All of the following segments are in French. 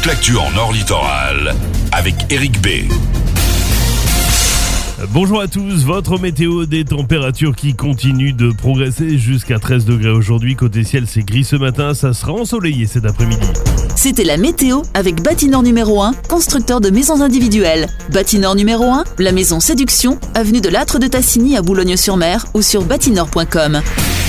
toute l'actu en Nord Littoral avec Eric B. Bonjour à tous, votre météo, des températures qui continuent de progresser jusqu'à 13 degrés aujourd'hui. Côté ciel, c'est gris ce matin, ça sera ensoleillé cet après-midi. C'était la météo avec Bâtinor numéro 1, constructeur de maisons individuelles. Bâtinor numéro 1, la maison Séduction, avenue de l'Âtre de Tassigny à Boulogne-sur-Mer ou sur bâtinor.com.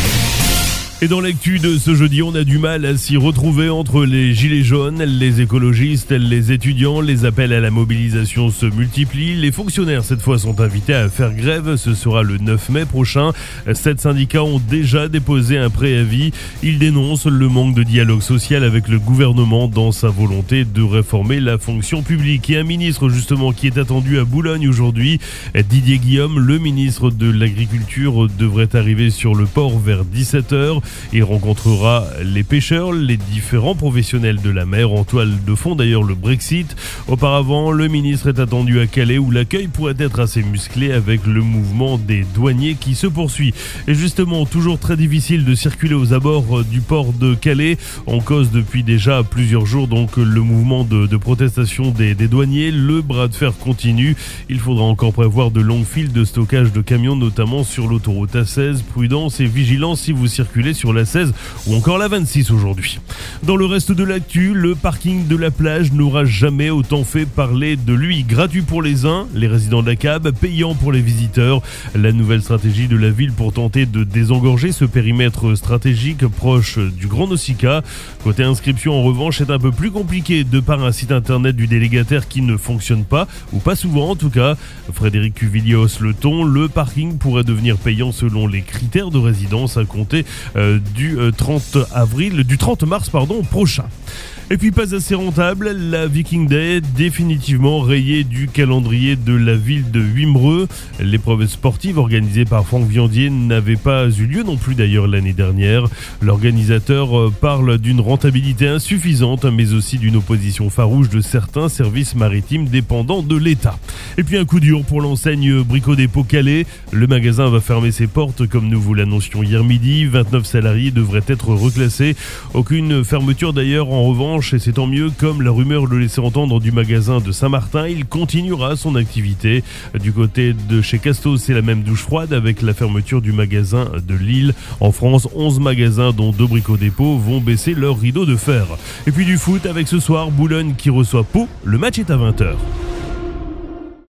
Et dans l'actu de ce jeudi, on a du mal à s'y retrouver entre les gilets jaunes, les écologistes, les étudiants. Les appels à la mobilisation se multiplient. Les fonctionnaires, cette fois, sont invités à faire grève. Ce sera le 9 mai prochain. 7 syndicats ont déjà déposé un préavis. Ils dénoncent le manque de dialogue social avec le gouvernement dans sa volonté de réformer la fonction publique. Et un ministre, justement, qui est attendu à Boulogne aujourd'hui, Didier Guillaume, le ministre de l'Agriculture, devrait arriver sur le port vers 17h. Il rencontrera les pêcheurs, les différents professionnels de la mer, en toile de fond d'ailleurs le Brexit. Auparavant, le ministre est attendu à Calais où l'accueil pourrait être assez musclé avec le mouvement des douaniers qui se poursuit. Et justement, toujours très difficile de circuler aux abords du port de Calais. On cause depuis déjà plusieurs jours donc le mouvement de protestation des douaniers. Le bras de fer continue. Il faudra encore prévoir de longues files de stockage de camions, notamment sur l'autoroute A16. Prudence et vigilance si vous circulez sur la 16 ou encore la 26 aujourd'hui. Dans le reste de l'actu, le parking de la plage n'aura jamais autant fait parler de lui. Gratuit pour les uns, les résidents de la CAB, payant pour les visiteurs. La nouvelle stratégie de la ville pour tenter de désengorger ce périmètre stratégique proche du Grand Nausicaa. Côté inscription, en revanche, c'est un peu plus compliqué de par un site internet du délégataire qui ne fonctionne pas, ou pas souvent en tout cas. Frédéric Cuvillier hausse le ton. Le parking pourrait devenir payant selon les critères de résidence à compter du 30 mars prochain. Et puis pas assez rentable, la Viking Day définitivement rayée du calendrier de la ville de Wimereux. L'épreuve sportive organisée par Franck Viandier n'avait pas eu lieu non plus d'ailleurs l'année dernière. L'organisateur parle d'une rentabilité insuffisante, mais aussi d'une opposition farouche de certains services maritimes dépendants de l'État. Et puis un coup dur pour l'enseigne Brico Dépôt Calais. Le magasin va fermer ses portes comme nous vous l'annoncions hier midi. 29 salariés devraient être reclassés. Aucune fermeture d'ailleurs en revanche. Et c'est tant mieux, comme la rumeur le laissait entendre du magasin de Saint-Martin, il continuera son activité. Du côté de chez Castos, c'est la même douche froide avec la fermeture du magasin de Lille. En France, 11 magasins dont 2 Brico Dépôt vont baisser leur rideau de fer. Et puis du foot avec ce soir, Boulogne qui reçoit Pau, le match est à 20h.